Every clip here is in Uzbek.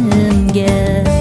ko'nglimga.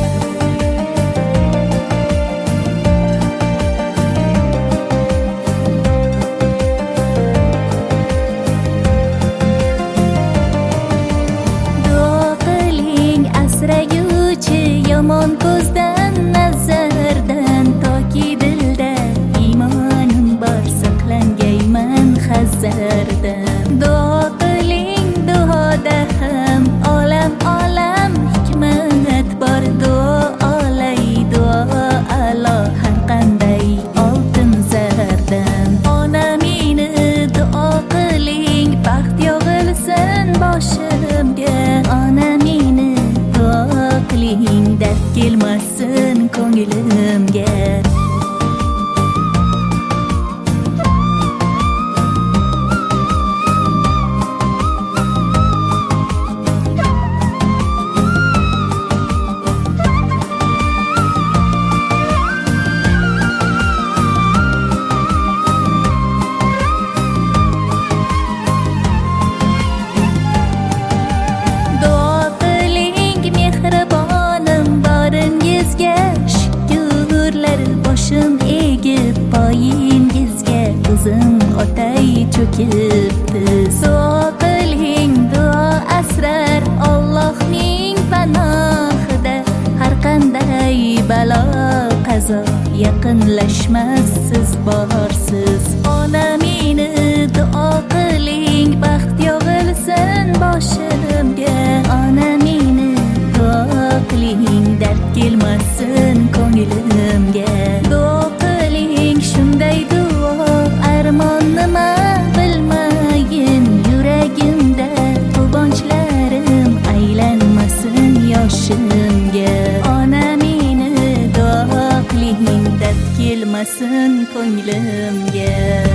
Yomon ko'zdan, nazardan, toki dilda iymonim bor, saqlangayman hazardan. Duo qiling, duoda ham olam hikmat bor. Duo olay, duo alo har qanday oltin zardan. Ona meni duo qiling, baxt yog'ilsin boshimga. Ona meni duo qiling, dard kelmasin ko'nglimga. Boshim egib poyingizga ko'zim otay cho'kibdi. Duo qiling, duo asrar Allohning panohida. Har qanday balo qazo yaqinlashmas, siz borsiz. Ona meni duo qiling, baxt yog'ilsin boshimga. Ona meni duo qiling, dard kelmasin ko'nglimga. Duo qiling, shunday duo, armon nima bilmayin yuragimda. Quvonchlarim aylanmasin yoshimga. Ona meni duo qiling, dard kelmasin ko'nglimga.